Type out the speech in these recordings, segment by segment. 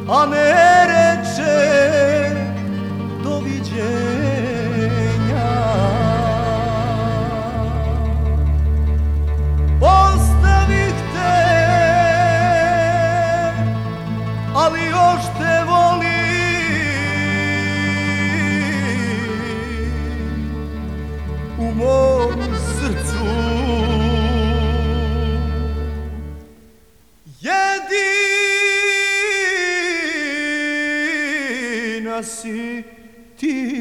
a ne reče doviđenja. Ostavih te, ali još te volim. U mom srcu jedina si ti.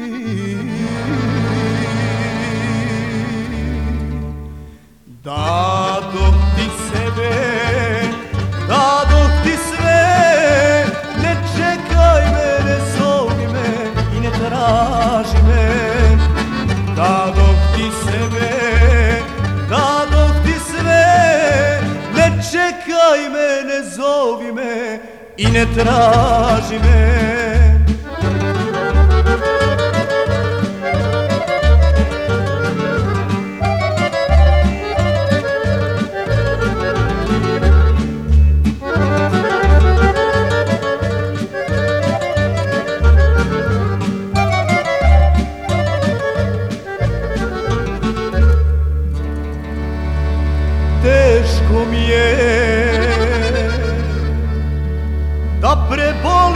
Dadoh ti sebe, dadoh ti sve, ne čekaj me, ne zovi me i ne traži me. Dadoh ti sebe, dadoh ti sve, ne čekaj me, ne zovi me i ne traži me. Teško mi je da prebolim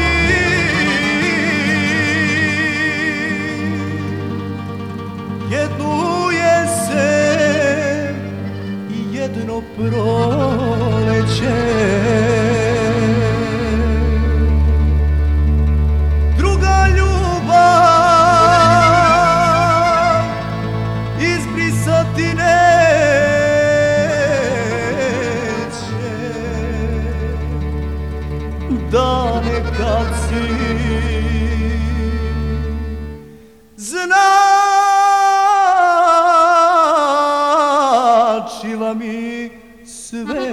jednu jesen i jedno proleće. Druga ljubav izbrisati dane kad si značila mi sve.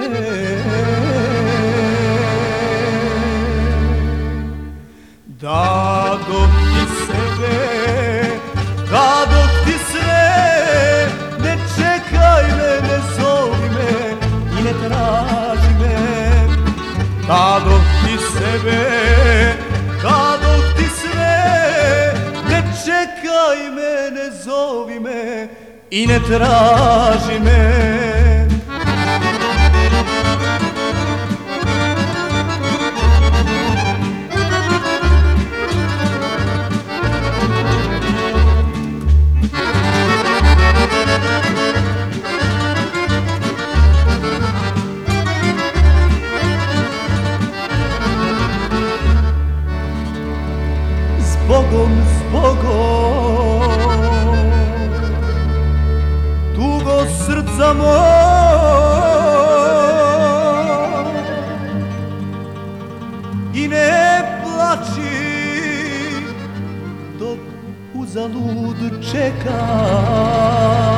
Dadoh ti sebe, dadoh ti sve, ne čekaj me, ne zovi me i ne traži me. Dadoh ti sebe, dadoh ti sve, ne čekaj me, ne zovi me i ne traži me. Zbogom, zbogom, tugo srca moj, i ne plači dok uzalud čekam.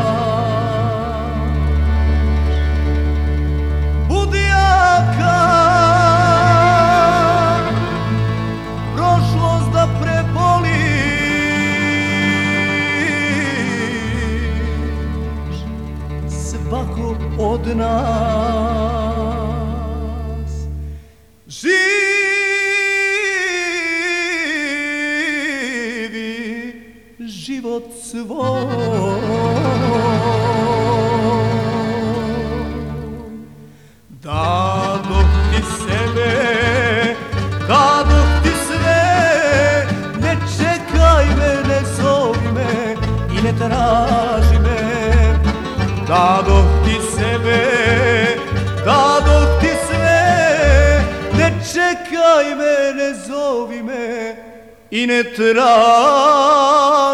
Svako od nas živi život svoj. Dadoh ti sebe, dadoh ti sve, ne čekaj me, ne zovi me i ne traži me. Dadoh ti sebe, dadoh ti sve, ne čekaj me, ne zovi me i ne traži.